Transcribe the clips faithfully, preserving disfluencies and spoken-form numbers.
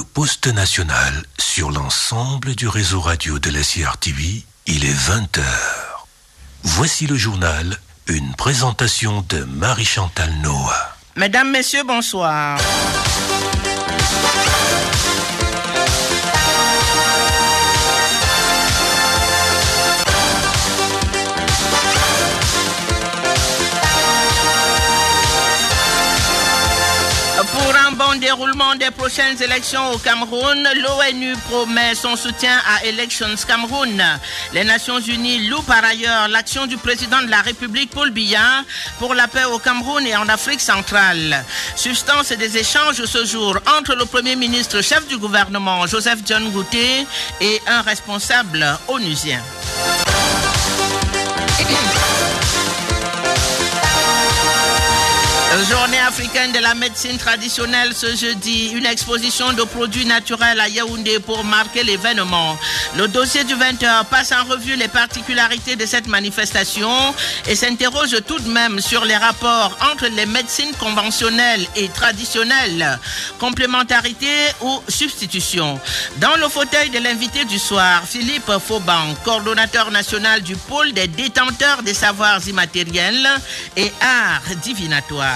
le Poste National sur l'ensemble du réseau radio de la C R T V, il est vingt heures. Voici le journal, une présentation de Marie-Chantal Noah. Mesdames, Messieurs, bonsoir. Pour un bon déroulement des prochaines élections au Cameroun, l'ONU promet son soutien à Elections Cameroun. Les Nations Unies louent par ailleurs l'action du président de la République, Paul Biya, pour la paix au Cameroun et en Afrique centrale. Substance des échanges ce jour entre le Premier ministre chef du gouvernement, Joseph John Ngouté, et un responsable onusien. Journée africaine de la médecine traditionnelle ce jeudi, une exposition de produits naturels à Yaoundé pour marquer l'événement. Le dossier du vingt heures passe en revue les particularités de cette manifestation et s'interroge tout de même sur les rapports entre les médecines conventionnelles et traditionnelles, complémentarité ou substitution. Dans le fauteuil de l'invité du soir, Philippe Fauban, coordonnateur national du pôle des détenteurs des savoirs immatériels et arts divinatoires.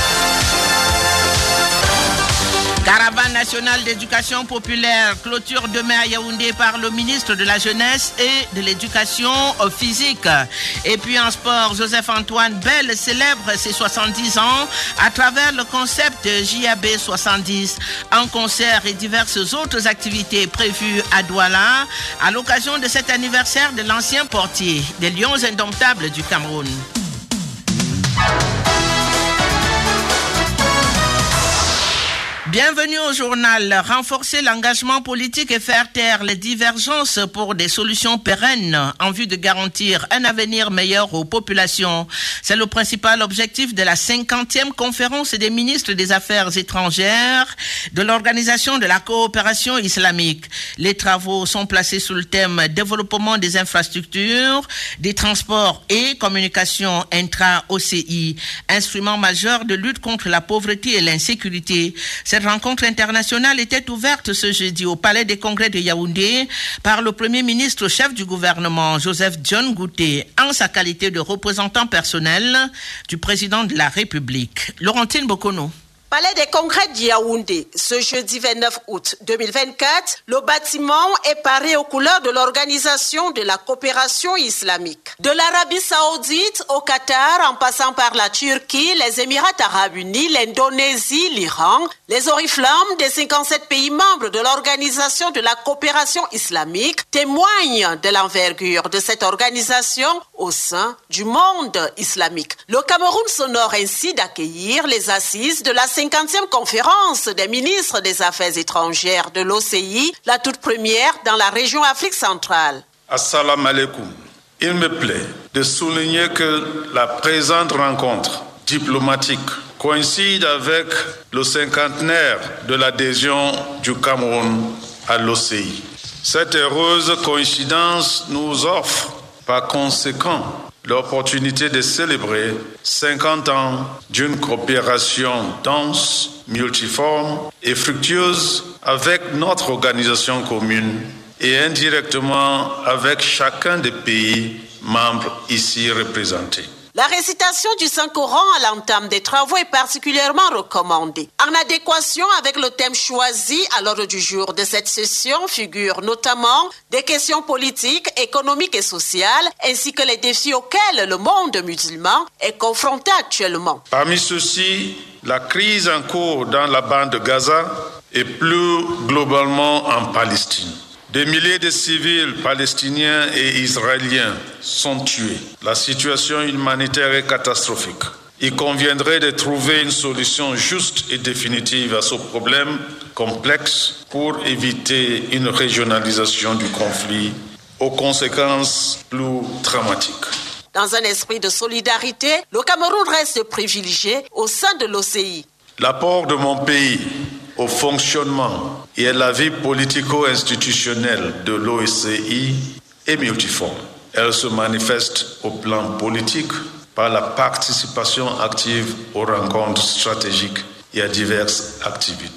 Caravane nationale d'éducation populaire, clôture demain à Yaoundé par le ministre de la Jeunesse et de l'Éducation physique. Et puis en sport, Joseph-Antoine Bell célèbre ses soixante-dix ans à travers le concept J A B soixante-dix, un concert et diverses autres activités prévues à Douala à l'occasion de cet anniversaire de l'ancien portier des Lions indomptables du Cameroun. Bienvenue au journal. Renforcer l'engagement politique et faire taire les divergences pour des solutions pérennes en vue de garantir un avenir meilleur aux populations. C'est le principal objectif de la cinquantième conférence des ministres des Affaires étrangères de l'Organisation de la coopération islamique. Les travaux sont placés sous le thème développement des infrastructures, des transports et communications intra-O C I, instrument majeur de lutte contre la pauvreté et l'insécurité. Cette rencontre internationale était ouverte ce jeudi au Palais des Congrès de Yaoundé par le Premier ministre chef du gouvernement, Joseph John Ngouté, en sa qualité de représentant personnel du président de la République. Laurentine Bokono. Palais des Congrès de Yaoundé, ce jeudi vingt-neuf août deux mille vingt-quatre, le bâtiment est paré aux couleurs de l'Organisation de la coopération islamique. De l'Arabie Saoudite au Qatar, en passant par la Turquie, les Émirats arabes unis, l'Indonésie, l'Iran, les oriflammes des cinquante-sept pays membres de l'Organisation de la coopération islamique témoignent de l'envergure de cette organisation au sein du monde islamique. Le Cameroun s'honore ainsi d'accueillir les assises de la cinquantième conférence des ministres des Affaires étrangères de l'O C I, la toute première dans la région Afrique centrale. Assalamu alaikum. Il me plaît de souligner que la présente rencontre diplomatique coïncide avec le cinquantenaire de l'adhésion du Cameroun à l'O C I. Cette heureuse coïncidence nous offre par conséquent l'opportunité de célébrer cinquante ans d'une coopération dense, multiforme et fructueuse avec notre organisation commune et indirectement avec chacun des pays membres ici représentés. La récitation du Saint-Coran à l'entame des travaux est particulièrement recommandée. En adéquation avec le thème choisi à l'ordre du jour de cette session figurent notamment des questions politiques, économiques et sociales, ainsi que les défis auxquels le monde musulman est confronté actuellement. Parmi ceux-ci, la crise en cours dans la bande de Gaza et plus globalement en Palestine. Des milliers de civils palestiniens et israéliens sont tués. La situation humanitaire est catastrophique. Il conviendrait de trouver une solution juste et définitive à ce problème complexe pour éviter une régionalisation du conflit aux conséquences plus dramatiques. Dans un esprit de solidarité, le Cameroun reste privilégié au sein de l'O C I. L'apport de mon pays au fonctionnement et à la vie politico-institutionnelle de l'O C I est multiforme. Elle se manifeste au plan politique par la participation active aux rencontres stratégiques et à diverses activités.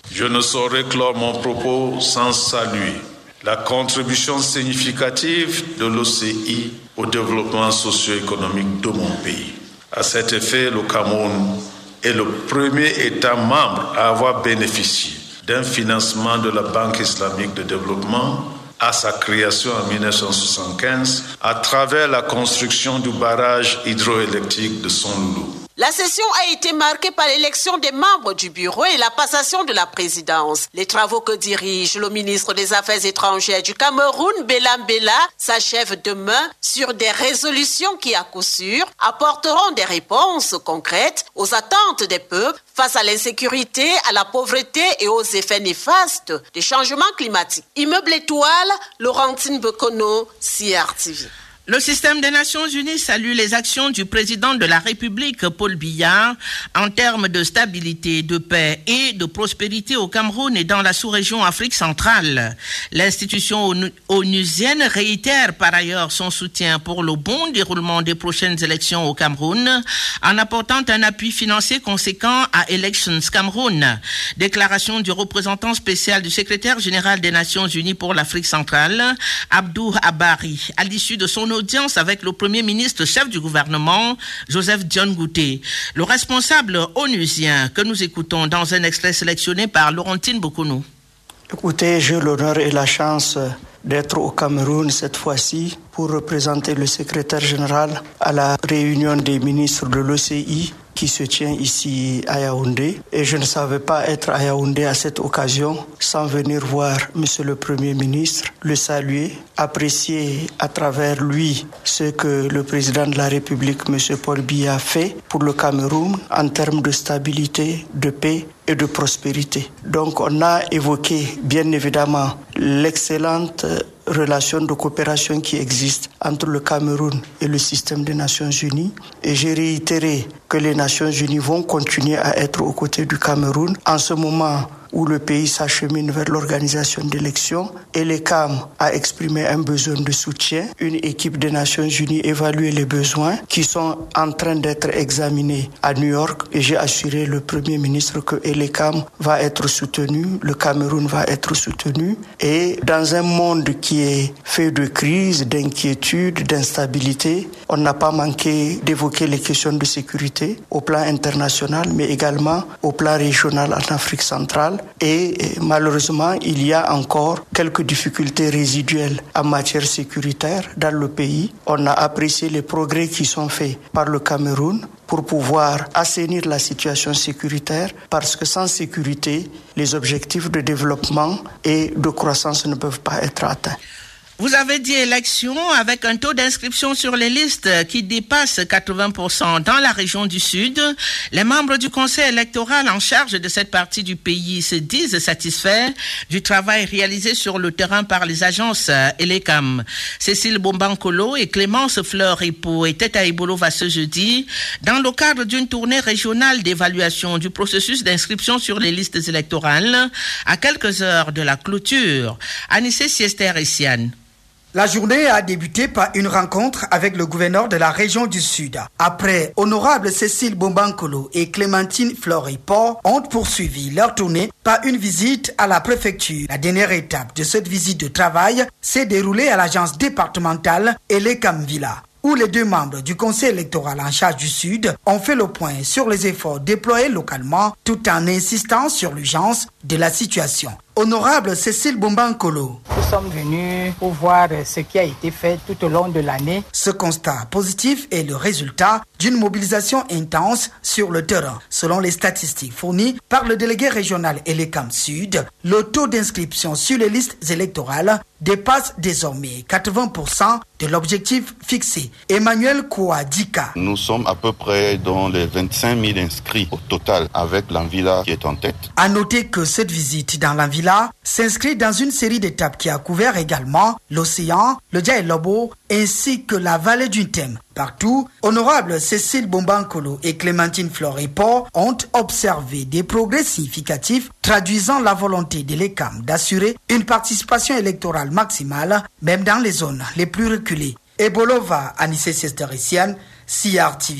Je ne saurais clore mon propos sans saluer la contribution significative de l'O C I au développement socio-économique de mon pays. À cet effet, le Cameroun est le premier État membre à avoir bénéficié d'un financement de la Banque islamique de développement à sa création en dix-neuf cent soixante-quinze à travers la construction du barrage hydroélectrique de Sonloulou. La session a été marquée par l'élection des membres du bureau et la passation de la présidence. Les travaux que dirige le ministre des Affaires étrangères du Cameroun, Bella Mbella, s'achèvent demain sur des résolutions qui, à coup sûr, apporteront des réponses concrètes aux attentes des peuples face à l'insécurité, à la pauvreté et aux effets néfastes des changements climatiques. Immeuble Étoile, Laurentine Bekono, C R T V. Le système des Nations Unies salue les actions du président de la République, Paul Biya, en termes de stabilité, de paix et de prospérité au Cameroun et dans la sous-région Afrique centrale. L'institution onusienne réitère par ailleurs son soutien pour le bon déroulement des prochaines élections au Cameroun, en apportant un appui financier conséquent à Elections Cameroun. Déclaration du représentant spécial du secrétaire général des Nations Unies pour l'Afrique centrale, Abdou Abari, à l'issue de son audience avec le Premier ministre chef du gouvernement, Joseph John Gouté. Le responsable onusien que nous écoutons dans un extrait sélectionné par Laurentine Bekono. Écoutez, j'ai l'honneur et la chance d'être au Cameroun cette fois-ci pour représenter le secrétaire général à la réunion des ministres de l'O C I qui se tient ici à Yaoundé. Et je ne savais pas être à Yaoundé à cette occasion sans venir voir Monsieur le Premier ministre, le saluer, apprécier à travers lui ce que le président de la République, Monsieur Paul Biya, a fait pour le Cameroun en termes de stabilité, de paix et de prospérité. Donc on a évoqué bien évidemment l'excellente relation de coopération qui existe entre le Cameroun et le système des Nations Unies. Et j'ai réitéré que les Nations Unies vont continuer à être aux côtés du Cameroun en ce moment où le pays s'achemine vers l'organisation d'élections. Et l'E C A M a exprimé un besoin de soutien. Une équipe des Nations Unies évalue les besoins qui sont en train d'être examinés à New York. Et j'ai assuré le Premier ministre que l'E C A M va être soutenu, le Cameroun va être soutenu. Et dans un monde qui est fait de crise, d'inquiétude, d'instabilité, on n'a pas manqué d'évoquer les questions de sécurité au plan international, mais également au plan régional en Afrique centrale. Et malheureusement, il y a encore quelques difficultés résiduelles en matière sécuritaire dans le pays. On a apprécié les progrès qui sont faits par le Cameroun pour pouvoir assainir la situation sécuritaire, parce que sans sécurité, les objectifs de développement et de croissance ne peuvent pas être atteints. Vous avez dit élection avec un taux d'inscription sur les listes qui dépasse quatre-vingts pour cent dans la région du Sud. Les membres du conseil électoral en charge de cette partie du pays se disent satisfaits du travail réalisé sur le terrain par les agences et les C A M. Cécile Bombankolo et Clémence Fleur-Ripo étaient à Ibolova ce jeudi dans le cadre d'une tournée régionale d'évaluation du processus d'inscription sur les listes électorales à quelques heures de la clôture. Anissé Siester et Siane. La journée a débuté par une rencontre avec le gouverneur de la région du Sud. Après, honorable Cécile Bombankolo et Clémentine Fleur-Ripo ont poursuivi leur tournée par une visite à la préfecture. La dernière étape de cette visite de travail s'est déroulée à l'agence départementale Elekam Villa, où les deux membres du conseil électoral en charge du Sud ont fait le point sur les efforts déployés localement tout en insistant sur l'urgence de la situation. Honorable Cécile Bombankolo. Nous sommes venus pour voir ce qui a été fait tout au long de l'année. Ce constat positif est le résultat d'une mobilisation intense sur le terrain. Selon les statistiques fournies par le délégué régional Elekam Sud, le taux d'inscription sur les listes électorales dépasse désormais quatre-vingts pour cent de l'objectif fixé. Emmanuel Kouadika. Nous sommes à peu près dans les vingt-cinq mille inscrits au total avec l'Anvila qui est en tête. À noter que cette visite dans l'Anvila s'inscrit dans une série d'étapes qui a couvert également l'océan, le Djaïlobo ainsi que la vallée du Thème. Partout, honorable Cécile Bombankolo et Clémentine Fleur-Ripo ont observé des progrès significatifs traduisant la volonté de l'E C A M d'assurer une participation électorale maximale, même dans les zones les plus reculées. Ebolova, Anissé Sesterician, C R T V.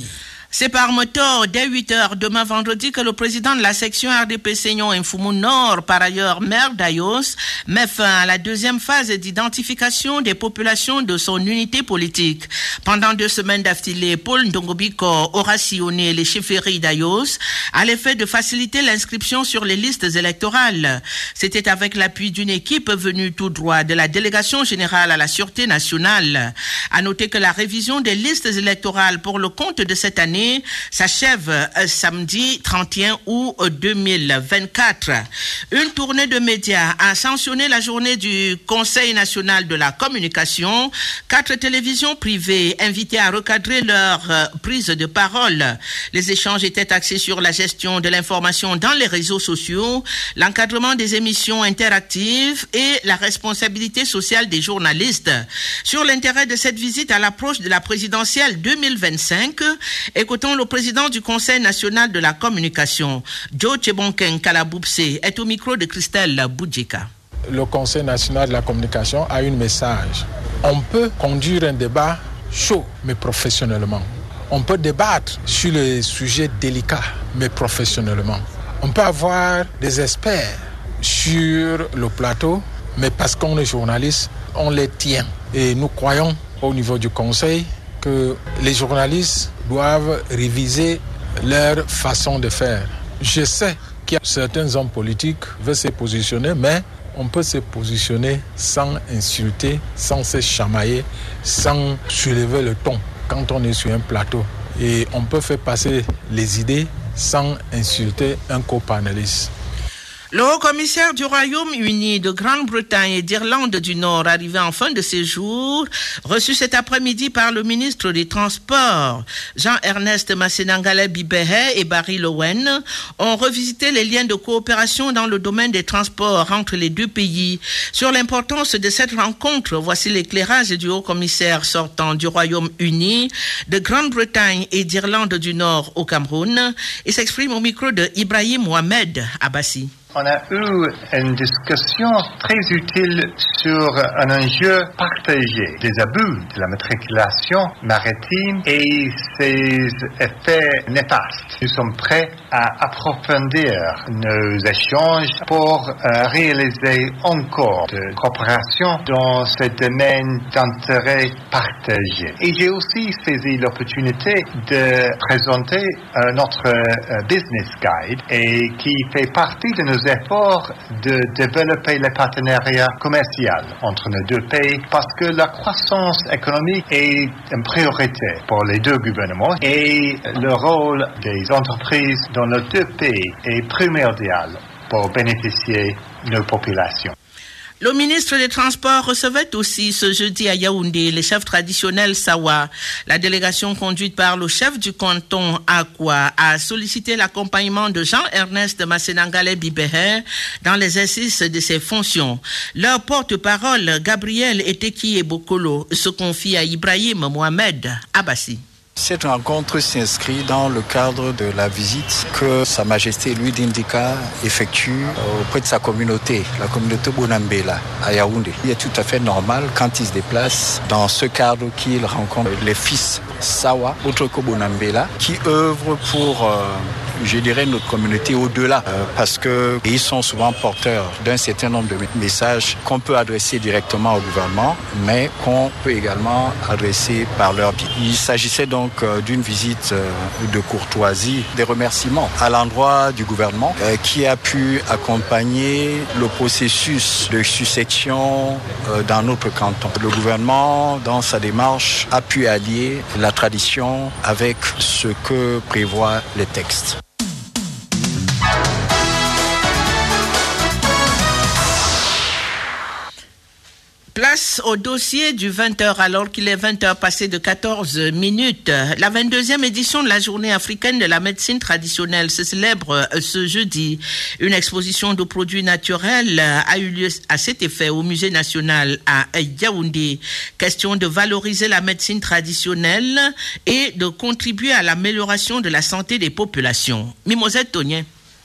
C'est par moto dès huit heures demain vendredi que le président de la section R D P Seignon et Mfumu Nord, par ailleurs maire d'Ayos, met fin à la deuxième phase d'identification des populations de son unité politique. Pendant deux semaines d'affilée, Paul Ndongobiko aura sillonné les chefferies d'Ayos à l'effet de faciliter l'inscription sur les listes électorales. C'était avec l'appui d'une équipe venue tout droit de la délégation générale à la Sûreté nationale. À noter que la révision des listes électorales pour le compte de cette année s'achève euh, samedi trente et un août deux mille vingt-quatre. Une tournée de médias a sanctionné la journée du Conseil national de la communication. Quatre télévisions privées invitées à recadrer leur euh, prise de parole. Les échanges étaient axés sur la gestion de l'information dans les réseaux sociaux, l'encadrement des émissions interactives et la responsabilité sociale des journalistes. Sur l'intérêt de cette visite à l'approche de la présidentielle deux mille vingt-cinq, écoutons le président du Conseil national de la communication, Joe Chebonken Kalaboubse, est au micro de Christelle Boudjika. Le Conseil national de la communication a un message. On peut conduire un débat chaud, mais professionnellement. On peut débattre sur les sujets délicats, mais professionnellement. On peut avoir des experts sur le plateau, mais parce qu'on est journaliste, on les tient. Et nous croyons au niveau du Conseil que les journalistes doivent réviser leur façon de faire. Je sais qu'il y a certains hommes politiques qui veulent se positionner, mais on peut se positionner sans insulter, sans se chamailler, sans soulever le ton quand on est sur un plateau. Et on peut faire passer les idées sans insulter un copanéliste. Le haut-commissaire du Royaume-Uni, de Grande-Bretagne et d'Irlande du Nord, arrivé en fin de séjour, reçu cet après-midi par le ministre des Transports, Jean-Ernest Massenangale Bibehe et Barry Lowen, ont revisité les liens de coopération dans le domaine des transports entre les deux pays. Sur l'importance de cette rencontre, voici l'éclairage du haut-commissaire sortant du Royaume-Uni, de Grande-Bretagne et d'Irlande du Nord au Cameroun. Il s'exprime au micro de Ibrahim Mohamed Abbassi. On a eu une discussion très utile sur un enjeu partagé des abus de la matriculation maritime et ses effets néfastes. Nous sommes prêts à approfondir nos échanges pour euh, réaliser encore de coopération dans ce domaine d'intérêt partagé. Et j'ai aussi saisi l'opportunité de présenter euh, notre euh, business guide et qui fait partie de nos efforts de développer les partenariats commerciaux entre nos deux pays parce que la croissance économique est une priorité pour les deux gouvernements et le rôle des entreprises dans nos deux pays est primordial pour bénéficier de nos populations. Le ministre des Transports recevait aussi ce jeudi à Yaoundé les chefs traditionnels Sawa. La délégation conduite par le chef du canton Akwa a sollicité l'accompagnement de Jean-Ernest Massenangale Bibehe dans l'exercice de ses fonctions. Leur porte-parole, Gabriel Eteki Bokolo, se confie à Ibrahim Mohamed Abbassi. Cette rencontre s'inscrit dans le cadre de la visite que Sa Majesté Louis Dindika effectue auprès de sa communauté, la communauté Bonambela à Yaoundé. Il est tout à fait normal quand il se déplace dans ce cadre qu'il rencontre les fils Sawa, autres que Bonambela, qui œuvrent pour, euh, je dirais, notre communauté au-delà, euh, parce qu'ils sont souvent porteurs d'un certain nombre de messages qu'on peut adresser directement au gouvernement, mais qu'on peut également adresser par leur biais. Il s'agissait donc d'une visite de courtoisie, des remerciements à l'endroit du gouvernement qui a pu accompagner le processus de succession dans notre canton. Le gouvernement, dans sa démarche, a pu allier la tradition avec ce que prévoient les textes. Place au dossier du vingt heures alors qu'il est vingt heures passées de quatorze minutes. La vingt-deuxième édition de la Journée africaine de la médecine traditionnelle se célèbre ce jeudi. Une exposition de produits naturels a eu lieu à cet effet au Musée national à Yaoundé. Question de valoriser la médecine traditionnelle et de contribuer à l'amélioration de la santé des populations. Mimosette Tonien.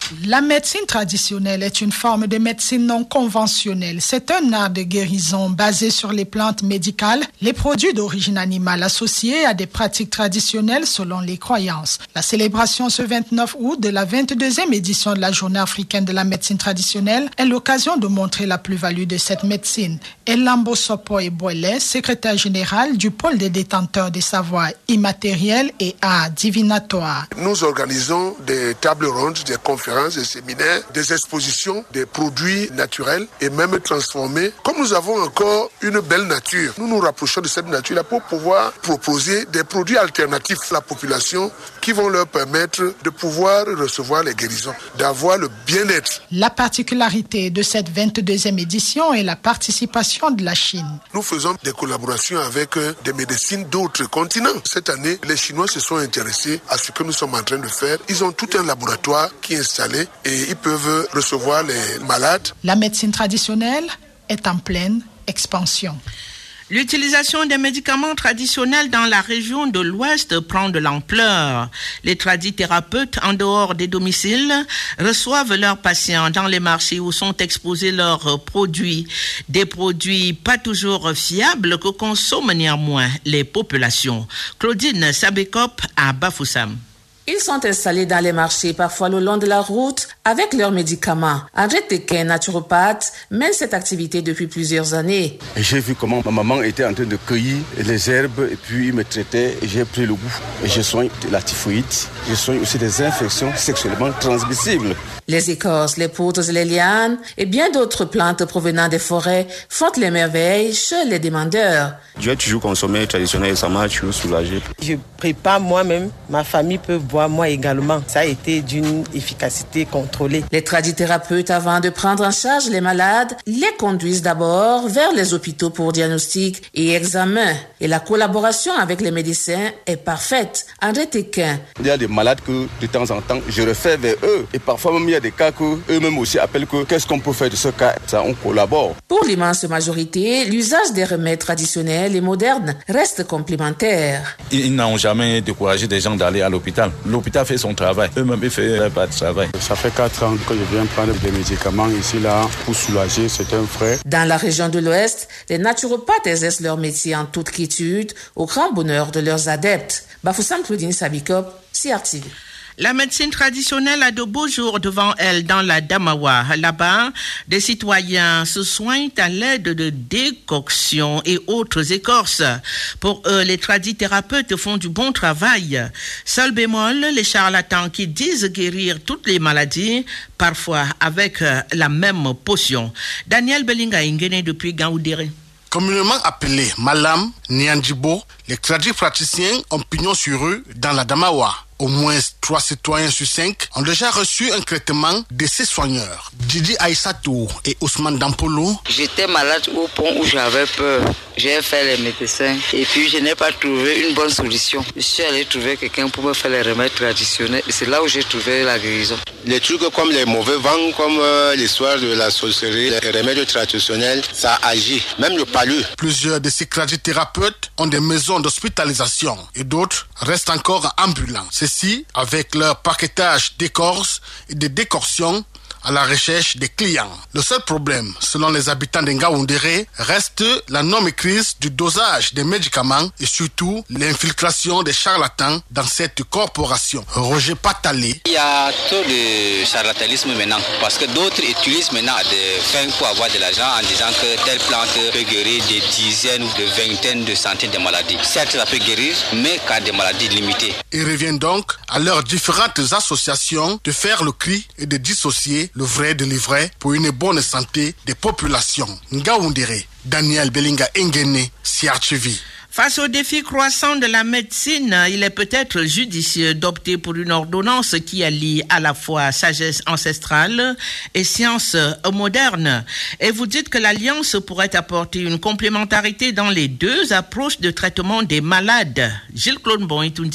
La médecine traditionnelle est une forme de médecine non conventionnelle. C'est un art de guérison basé sur les plantes médicales, les produits d'origine animale associés à des pratiques traditionnelles selon les croyances. La célébration ce vingt-neuf août de la vingt-deuxième édition de la Journée africaine de la médecine traditionnelle est l'occasion de montrer la plus-value de cette médecine. Elambo Sopo Eboele, secrétaire général du pôle des détenteurs des savoirs immatériels et arts divinatoires. Nous organisons des tables rondes, des conférences, des séminaires, des expositions, des produits naturels et même transformés. Comme nous avons encore une belle nature, nous nous rapprochons de cette nature-là pour pouvoir proposer des produits alternatifs à la population qui vont leur permettre de pouvoir recevoir les guérisons, d'avoir le bien-être. La particularité de cette vingt-deuxième édition est la participation de la Chine. Nous faisons des collaborations avec des médecines d'autres continents. Cette année, les Chinois se sont intéressés à ce que nous sommes en train de faire. Ils ont tout un laboratoire qui est installé et ils peuvent recevoir les malades. La médecine traditionnelle est en pleine expansion. L'utilisation des médicaments traditionnels dans la région de l'Ouest prend de l'ampleur. Les tradithérapeutes, en dehors des domiciles, reçoivent leurs patients dans les marchés où sont exposés leurs produits. Des produits pas toujours fiables que consomment néanmoins les populations. Claudine Sabekop à Bafoussam. Ils sont installés dans les marchés, parfois le long de la route, avec leurs médicaments. André Tequin, naturopathe, mène cette activité depuis plusieurs années. Et j'ai vu comment ma maman était en train de cueillir les herbes et puis il me traitait et j'ai pris le goût. Et je soigne la typhoïde, je soigne aussi des infections sexuellement transmissibles. Les écorces, les poudres et les lianes et bien d'autres plantes provenant des forêts font les merveilles chez les demandeurs. Je vais toujours consommer traditionnel et ça m'a toujours soulagé. Je prépare moi-même, ma famille peut boire moi également. Ça a été d'une efficacité contrôlée. Les tradithérapeutes, avant de prendre en charge les malades, les conduisent d'abord vers les hôpitaux pour diagnostic et examen. Et la collaboration avec les médecins est parfaite. André Tequin. Il y a des malades que de temps en temps je refais vers eux et parfois même il y a des cas que eux-mêmes aussi appellent que qu'est-ce qu'on peut faire de ce cas. Ça, on collabore. Pour l'immense majorité, l'usage des remèdes traditionnels et modernes reste complémentaire. Ils n'ont jamais découragé des gens d'aller à l'hôpital. L'hôpital fait son travail. Eux-mêmes, ils font pas de travail. Ça fait quatre ans que je viens prendre des médicaments ici, là, pour soulager certains frais. Dans la région de l'Ouest, les naturopathes exercent leur métier en toute quiétude, au grand bonheur de leurs adeptes. Bafoussam Claudine Sabikop, C R T V. La médecine traditionnelle a de beaux jours devant elle dans la Damawa. Là-bas, des citoyens se soignent à l'aide de décoctions et autres écorces. Pour eux, les tradithérapeutes font du bon travail. Seul bémol, les charlatans qui disent guérir toutes les maladies, parfois avec la même potion. Daniel Belinga Ingene depuis Gaoudéré. Communément appelés Malam, Niandjibo, les tradipraticiens ont pignon sur eux dans la Damawa. Au moins trois citoyens sur cinq ont déjà reçu un traitement de ces soigneurs. Didi Aïssatou et Ousmane Dampolo. J'étais malade au point où j'avais peur. J'ai fait les médecins et puis je n'ai pas trouvé une bonne solution. Je suis allé trouver quelqu'un pour me faire les remèdes traditionnels et c'est là où j'ai trouvé la guérison. Les trucs comme les mauvais vents, comme euh, l'histoire de la sorcellerie, les remèdes traditionnels, ça agit, même le palu. Plusieurs de ces tradithérapeutes ont des maisons d'hospitalisation et d'autres restent encore ambulants. Ceci avec leur paquetage d'écorces et de décoctions à la recherche des clients. Le seul problème, selon les habitants d'Ngaoundéré, reste la non-maîtrise du dosage des médicaments et surtout l'infiltration des charlatans dans cette corporation. Roger Patalé. Il y a trop de charlatanisme maintenant parce que d'autres utilisent maintenant des fins pour avoir de l'argent en disant que telle plante peut guérir des dizaines ou de vingtaines de centaines de maladies. Certes, ça peut guérir, mais qu'à des maladies limitées. Il revient donc à leurs différentes associations de faire le cri et de dissocier le vrai de l'ivraie pour une bonne santé des populations. Ngaoundéré, Daniel Belinga Engene, C R T V. Face aux défis croissants de la médecine, il est peut-être judicieux d'opter pour une ordonnance qui allie à la fois sagesse ancestrale et science moderne. Et vous dites que l'alliance pourrait apporter une complémentarité dans les deux approches de traitement des malades. Gilles Claude Bon-Itundi.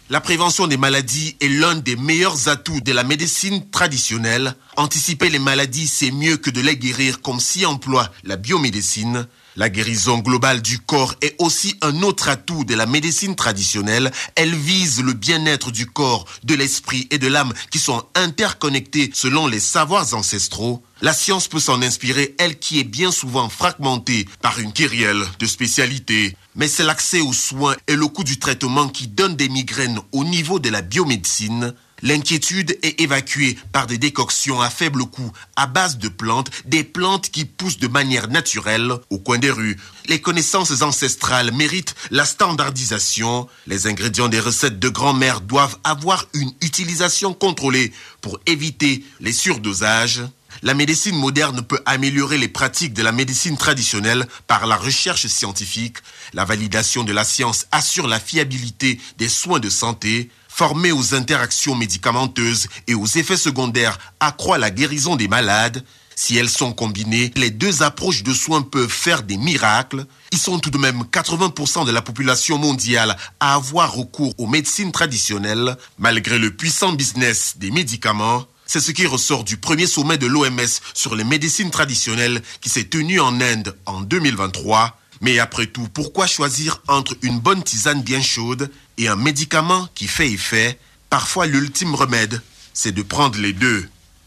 La prévention des maladies est l'un des meilleurs atouts de la médecine traditionnelle. Anticiper les maladies, c'est mieux que de les guérir, comme s'y emploie la biomédecine. La guérison globale du corps est aussi un autre atout de la médecine traditionnelle. Elle vise le bien-être du corps, de l'esprit et de l'âme qui sont interconnectés selon les savoirs ancestraux. La science peut s'en inspirer, elle qui est bien souvent fragmentée par une kyrielle de spécialités. Mais c'est l'accès aux soins et le coût du traitement qui donnent des migraines au niveau de la biomédecine. L'inquiétude est évacuée par des décoctions à faible coût, à base de plantes, des plantes qui poussent de manière naturelle au coin des rues. Les connaissances ancestrales méritent la standardisation. Les ingrédients des recettes de grand-mère doivent avoir une utilisation contrôlée pour éviter les surdosages. La médecine moderne peut améliorer les pratiques de la médecine traditionnelle par la recherche scientifique. La validation de la science assure la fiabilité des soins de santé. Formée aux interactions médicamenteuses et aux effets secondaires, accroît la guérison des malades. Si elles sont combinées, les deux approches de soins peuvent faire des miracles. Ils sont tout de même quatre-vingts pour cent de la population mondiale à avoir recours aux médecines traditionnelles, malgré le puissant business des médicaments. C'est ce qui ressort du premier sommet de l'O M S sur les médecines traditionnelles qui s'est tenu en Inde en deux mille vingt-trois. Mais après tout, pourquoi choisir entre une bonne tisane bien chaude et un médicament qui fait effet? Parfois, l'ultime remède, c'est de prendre les deux.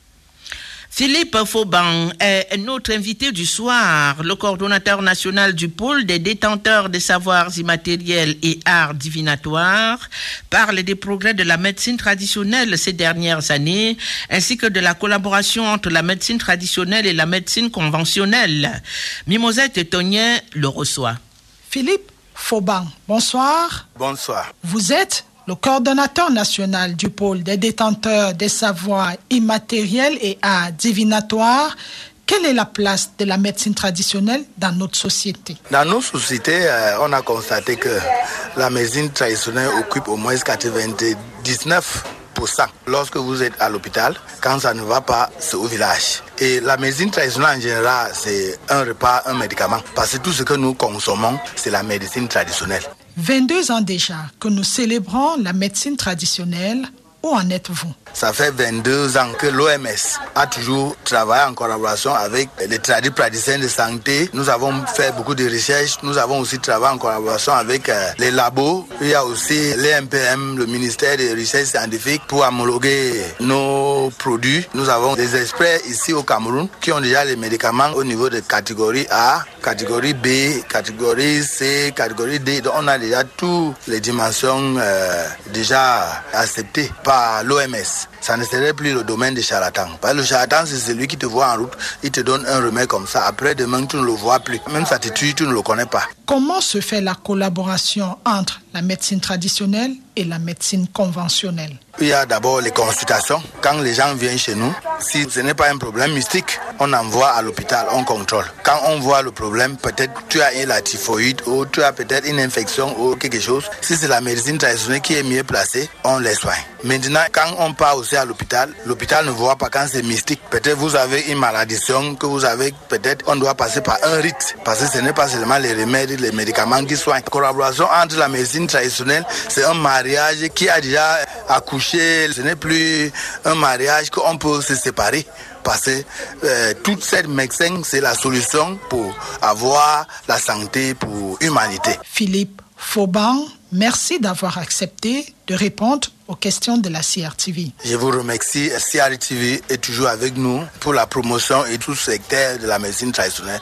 Philippe Fauban est notre invité du soir. Le coordonnateur national du pôle des détenteurs des savoirs immatériels et arts divinatoires parle des progrès de la médecine traditionnelle ces dernières années, ainsi que de la collaboration entre la médecine traditionnelle et la médecine conventionnelle. Mimosette Tonien le reçoit. Philippe Fauban, bonsoir. Bonsoir. Vous êtes le coordonnateur national du pôle des détenteurs des savoirs immatériels et arts divinatoires. Quelle est la place de la médecine traditionnelle dans notre société? Dans nos sociétés, euh, on a constaté que la médecine traditionnelle occupe au moins quatre-vingt-dix-neuf pour cent. Lorsque vous êtes à l'hôpital, quand ça ne va pas, c'est au village. Et la médecine traditionnelle en général, c'est un repas, un médicament. Parce que tout ce que nous consommons, c'est la médecine traditionnelle. vingt-deux ans déjà que nous célébrons la médecine traditionnelle. Où en êtes-vous? Ça fait vingt-deux ans que l'O M S a toujours travaillé en collaboration avec les praticiens de santé. Nous avons fait beaucoup de recherches. Nous avons aussi travaillé en collaboration avec euh, les labos. Il y a aussi l'E M P M, le ministère des Recherches scientifiques, pour homologuer nos produits. Nous avons des experts ici au Cameroun qui ont déjà les médicaments au niveau de catégorie A, catégorie B, catégorie C, catégorie D. Donc on a déjà toutes les dimensions euh, déjà acceptées par l'O M S. Ça ne serait plus le domaine des charlatans. Parce que le charlatan, c'est celui qui te voit en route, il te donne un remède comme ça. Après, demain, tu ne le vois plus. Même ça te tue, tu ne le connais pas. Comment se fait la collaboration entre la médecine traditionnelle et la médecine conventionnelle? Il y a d'abord les consultations. Quand les gens viennent chez nous, si ce n'est pas un problème mystique, on envoie à l'hôpital, on contrôle. Quand on voit le problème, peut-être tu as une la typhoïde ou tu as peut-être une infection ou quelque chose. Si c'est la médecine traditionnelle qui est mieux placée, on les soigne. Maintenant, quand on part aussi à l'hôpital, l'hôpital ne voit pas quand c'est mystique. Peut-être vous avez une maladie que vous avez, peut-être on doit passer par un rite. Parce que ce n'est pas seulement les remèdes, les médicaments qui soignent. La collaboration entre la médecine traditionnelle, c'est un mariage qui a déjà accouché. Ce n'est plus un mariage qu'on peut se séparer. Parce que euh, toute cette médecine, c'est la solution pour avoir la santé pour l'humanité. Philippe Fauban, merci d'avoir accepté de répondre aux questions de la C R T V. Je vous remercie. C R T V est toujours avec nous pour la promotion et tout le secteur de la médecine traditionnelle.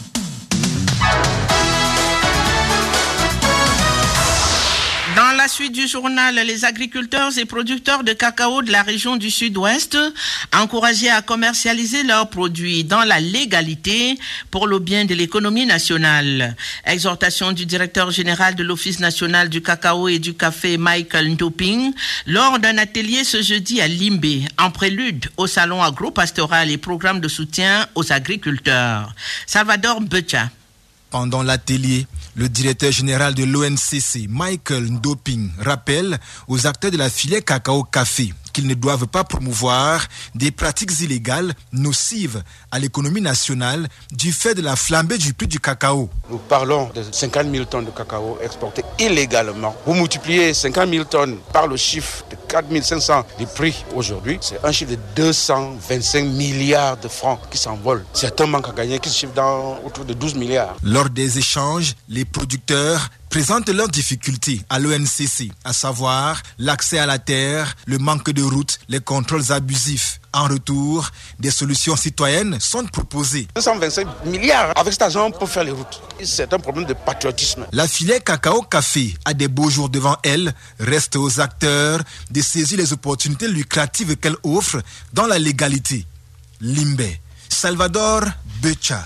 Dans la suite du journal, les agriculteurs et producteurs de cacao de la région du Sud-Ouest encouragés à commercialiser leurs produits dans la légalité pour le bien de l'économie nationale. Exhortation du directeur général de l'Office national du cacao et du café, Michael Ndoping, lors d'un atelier ce jeudi à Limbé, en prélude au salon agro-pastoral et programme de soutien aux agriculteurs. Salvador Becha. Pendant l'atelier, le directeur général de l'O N C C, Michael Ndoping, rappelle aux acteurs de la filière cacao-café qu'ils ne doivent pas promouvoir des pratiques illégales nocives à l'économie nationale du fait de la flambée du prix du cacao. Nous parlons de cinquante mille tonnes de cacao exportées illégalement. Vous multipliez cinquante mille tonnes par le chiffre de quatre mille cinq cents du prix aujourd'hui, c'est un chiffre de deux cent vingt-cinq milliards de francs qui s'envolent. C'est un manque à gagner qui se chiffre dans autour de douze milliards. Lors des échanges, les producteurs présentent leurs difficultés à l'O N C C, à savoir l'accès à la terre, le manque de routes, les contrôles abusifs. En retour, des solutions citoyennes sont proposées. deux cent vingt-cinq milliards, avec cet argent, on peut faire les routes. C'est un problème de patriotisme. La filière cacao-café a des beaux jours devant elle. Reste aux acteurs de saisir les opportunités lucratives qu'elle offre dans la légalité. Limbe, Salvador Becha,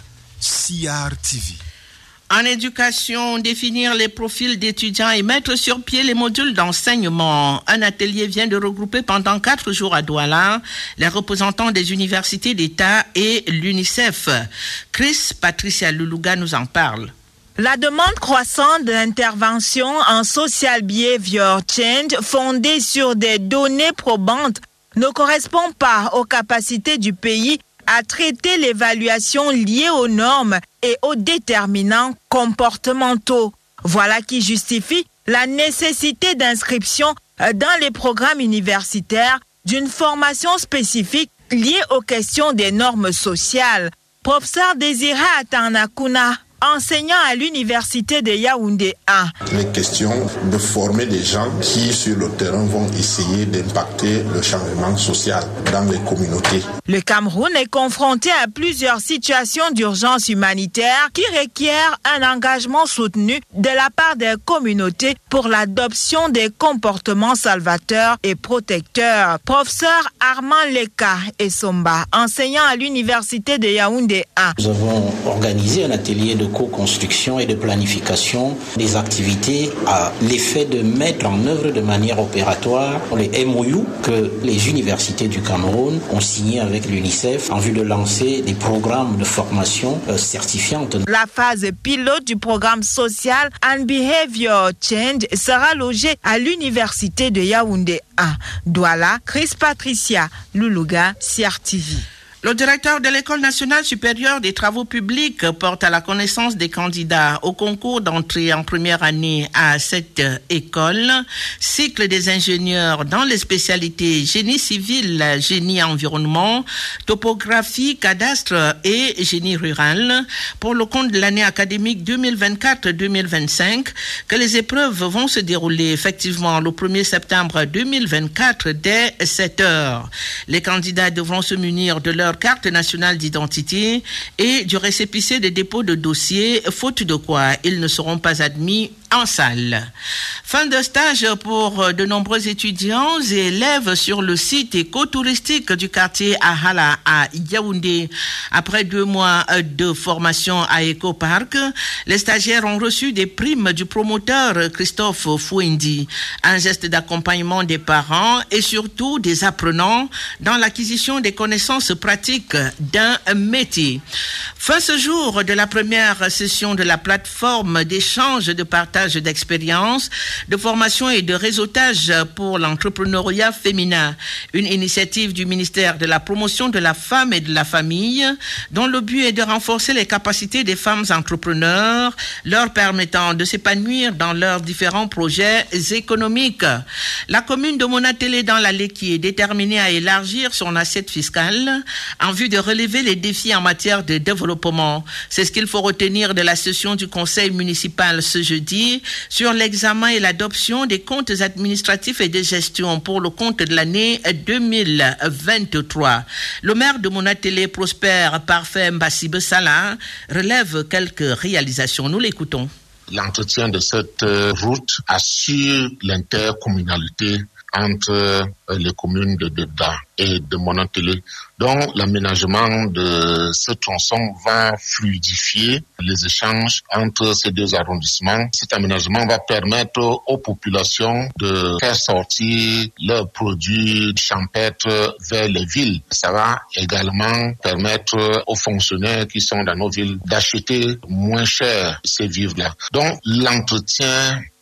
C R T V. En éducation, définir les profils d'étudiants et mettre sur pied les modules d'enseignement. Un atelier vient de regrouper pendant quatre jours à Douala les représentants des universités d'État et l'UNICEF. Chris Patricia Luluga nous en parle. La demande croissante d'intervention en social behavior change fondée sur des données probantes ne correspond pas aux capacités du pays à traiter l'évaluation liée aux normes et aux déterminants comportementaux. Voilà qui justifie la nécessité d'inscription dans les programmes universitaires d'une formation spécifique liée aux questions des normes sociales. Professeur Désiré Atanakuna, enseignant à l'université de Yaoundé un. Les questions de former des gens qui, sur le terrain, vont essayer d'impacter le changement social dans les communautés. Le Cameroun est confronté à plusieurs situations d'urgence humanitaire qui requièrent un engagement soutenu de la part des communautés pour l'adoption des comportements salvateurs et protecteurs. Professeur Armand Leka Essomba, enseignant à l'université de Yaoundé un. Nous avons organisé un atelier de co-construction et de planification des activités à l'effet de mettre en œuvre de manière opératoire les M O U que les universités du Cameroun ont signés avec l'UNICEF en vue de lancer des programmes de formation euh, certifiantes. La phase pilote du programme social and behavior change sera logée à l'université de Yaoundé un. Douala, Chris Patricia Luluga, C R T V. Le directeur de l'École nationale supérieure des travaux publics porte à la connaissance des candidats au concours d'entrée en première année à cette école, cycle des ingénieurs dans les spécialités génie civil, génie environnement, topographie, cadastre et génie rural pour le compte de l'année académique deux mille vingt-quatre deux mille vingt-cinq, que les épreuves vont se dérouler effectivement le premier septembre deux mille vingt-quatre dès sept heures. Les candidats devront se munir de leur carte nationale d'identité et du récépissé de dépôt de dossier, faute de quoi ils ne seront pas admis en salle. Fin de stage pour de nombreux étudiants et élèves sur le site écotouristique du quartier Ahala à Yaoundé. Après deux mois de formation à Ecopark, les stagiaires ont reçu des primes du promoteur Christophe Fouendi, un geste d'accompagnement des parents et surtout des apprenants dans l'acquisition des connaissances pratiques d'un métier. Fin ce jour de la première session de la plateforme d'échange de partage d'expériences, de formation et de réseautage pour l'entrepreneuriat féminin, une initiative du ministère de la promotion de la femme et de la famille, dont le but est de renforcer les capacités des femmes entrepreneurs, leur permettant de s'épanouir dans leurs différents projets économiques. La commune de Monatélé dans la Léki est déterminée à élargir son assiette fiscale en vue de relever les défis en matière de développement. C'est ce qu'il faut retenir de la session du conseil municipal ce jeudi sur l'examen et l'adoption des comptes administratifs et de gestion pour le compte de l'année deux mille vingt-trois. Le maire de Monatélé, Prosper Parfait Mbassibe Salah, relève quelques réalisations. Nous l'écoutons. L'entretien de cette route assure l'intercommunalité entre les communes de Dedans et de Monatélé. Donc, l'aménagement de ce tronçon va fluidifier les échanges entre ces deux arrondissements. Cet aménagement va permettre aux populations de faire sortir leurs produits champêtres vers les villes. Ça va également permettre aux fonctionnaires qui sont dans nos villes d'acheter moins cher ces vivres-là. Donc, l'entretien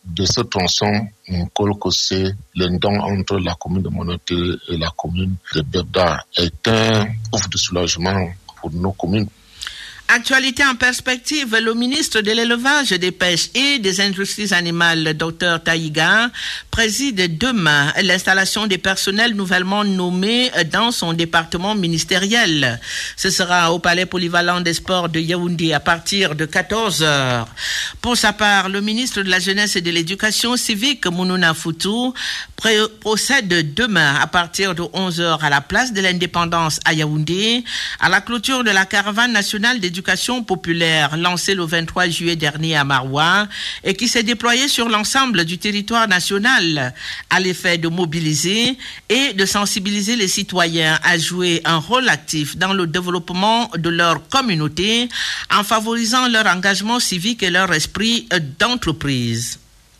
de ce tronçon Kolkosé, l'endon entre la commune de Monoté et la commune de Bebda, est un ouf de soulagement pour nos communes. Actualité en perspective, le ministre de l'Élevage, des Pêches et des Industries animales, Dr Taïga, préside demain l'installation des personnels nouvellement nommés dans son département ministériel. Ce sera au Palais Polyvalent des Sports de Yaoundé à partir de quatorze heures. Pour sa part, le ministre de la Jeunesse et de l'Éducation civique, Mounouna Foutou, procède demain à partir de onze heures à la place de l'Indépendance à Yaoundé, à la clôture de la caravane nationale des éducation populaire lancée le vingt-trois juillet dernier à Maroua et qui s'est déployée sur l'ensemble du territoire national à l'effet de mobiliser et de sensibiliser les citoyens à jouer un rôle actif dans le développement de leur communauté en favorisant leur engagement civique et leur esprit d'entreprise.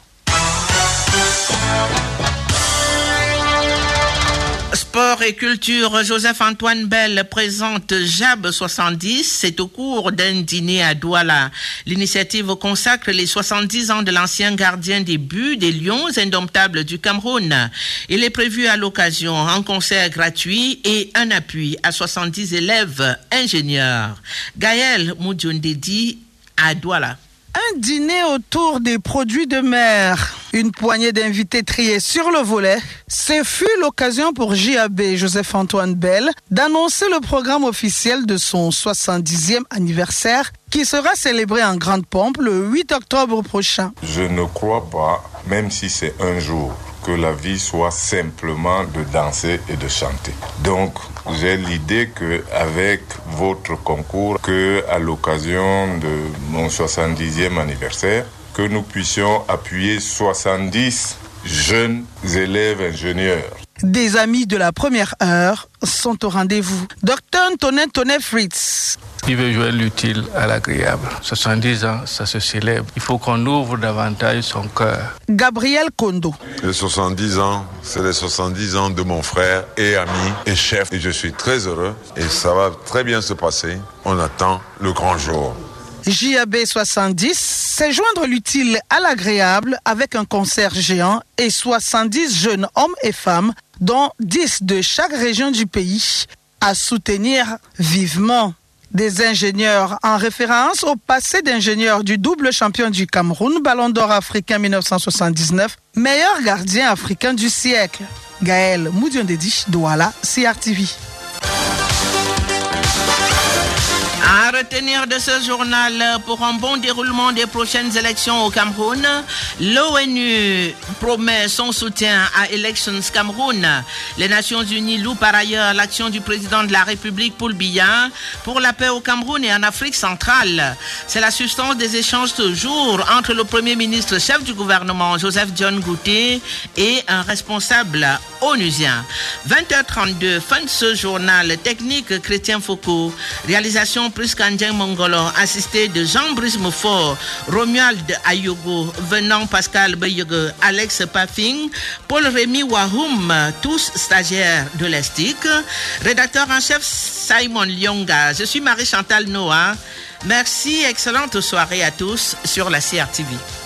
Sport et culture, Joseph-Antoine Bell présente J A B soixante-dix. C'est au cours d'un dîner à Douala. L'initiative consacre les soixante-dix ans de l'ancien gardien des buts des Lions indomptables du Cameroun. Il est prévu à l'occasion un concert gratuit et un appui à soixante-dix élèves ingénieurs. Gaël Moudjondedi à Douala. Un dîner autour des produits de mer, une poignée d'invités triés sur le volet. Ce fut l'occasion pour J A B Joseph-Antoine Bell d'annoncer le programme officiel de son soixante-dixième anniversaire qui sera célébré en grande pompe le huit octobre prochain. Je ne crois pas, même si c'est un jour, que la vie soit simplement de danser et de chanter. Donc, j'ai l'idée qu'avec votre concours, qu'à l'occasion de mon soixante-dixième anniversaire, que nous puissions appuyer soixante-dix jeunes élèves ingénieurs. Des amis de la première heure sont au rendez-vous. Docteur Antonin Tonnet Fritz. Il veut jouer l'utile à l'agréable. soixante-dix ans, ça se célèbre. Il faut qu'on ouvre davantage son cœur. Gabriel Kondo. Les soixante-dix ans, c'est les soixante-dix ans de mon frère et ami et chef. Et je suis très heureux et ça va très bien se passer. On attend le grand jour. J A B soixante-dix, c'est joindre l'utile à l'agréable avec un concert géant et soixante-dix jeunes hommes et femmes, dont dix de chaque région du pays, à soutenir vivement. Des ingénieurs en référence au passé d'ingénieur du double champion du Cameroun, Ballon d'Or africain dix-neuf cent soixante-dix-neuf, meilleur gardien africain du siècle. Gaël Moudiondedi, Douala, C R T V. À retenir de ce journal, pour un bon déroulement des prochaines élections au Cameroun, l'ONU promet son soutien à Elections Cameroun. Les Nations Unies louent par ailleurs l'action du président de la République, Paul Biya, pour la paix au Cameroun et en Afrique centrale. C'est la substance des échanges ce jour entre le Premier ministre chef du gouvernement, Joseph John Gouté, et un responsable onusien. vingt heures trente-deux, fin de ce journal. Technique Chrétien Foucault. Réalisation Prisca Mongolo, assisté de Jean-Brice Moufort, Romuald Ayogo, Venant Pascal Beyogo, Alex Paffing, Paul-Rémy Wahoum, tous stagiaires de l'Estic. Rédacteur en chef Simon Lyonga. Je suis Marie-Chantal Noah. Merci, excellente soirée à tous sur la C R T V.